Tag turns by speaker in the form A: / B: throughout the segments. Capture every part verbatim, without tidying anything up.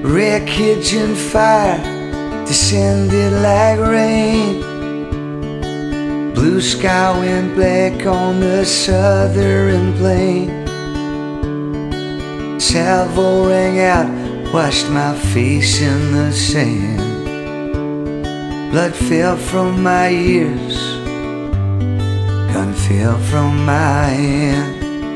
A: Wreckage and fire descended like rain. Blue sky went black on the southern plain. Salvo rang out, washed my face in the sand. Blood fell from my ears, gun fell from my hand.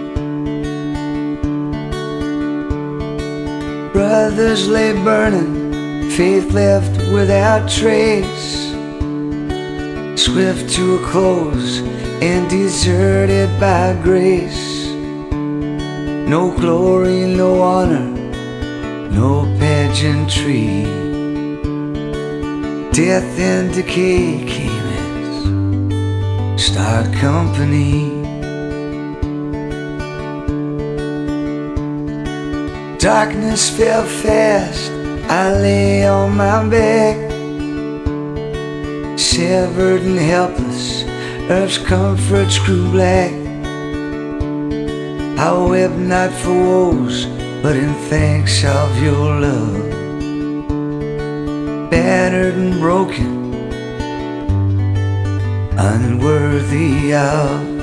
A: Brothers lay burning, faith left without trace, swift to a close and deserted by grace. No glory, no honor, no pageantry. Death and decay came as stark company. Darkness fell fast, I lay on my back, severed and helpless, earth's comforts grew black. I wept not for woes, but in thanks of your love. Battered and broken, unworthy of.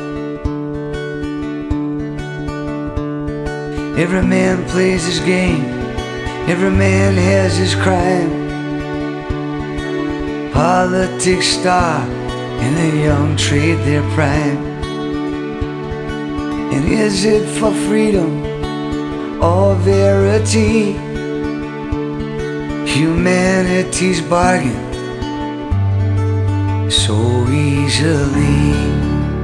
A: Every man plays his game, every man has his crime. Politics star and the young trade their prime. And is it for freedom or verity? Humanity's bargain so easily.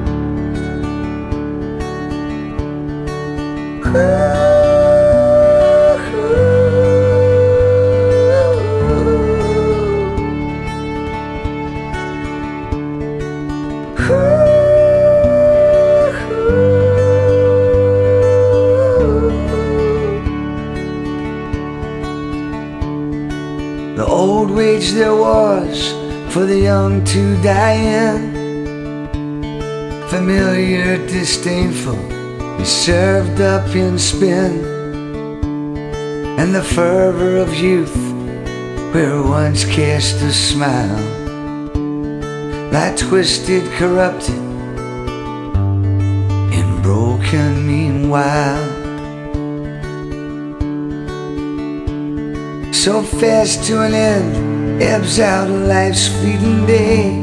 A: The old waged their wars for the young to die in. Familiar, disdainful, is served up in spin. And the fervor of youth, where once cast a smile, lie twisted, corrupted, and broken meanwhile. So fast to an end, ebbs out of life's fleeting day.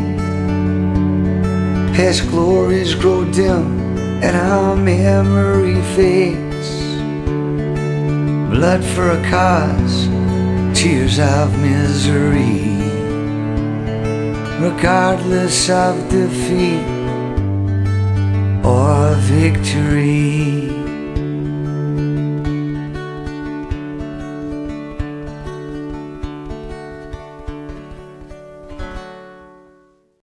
A: Past glories grow dim, and our memory fades. Blood for a cause, tears of misery. Regardless of defeat or victory.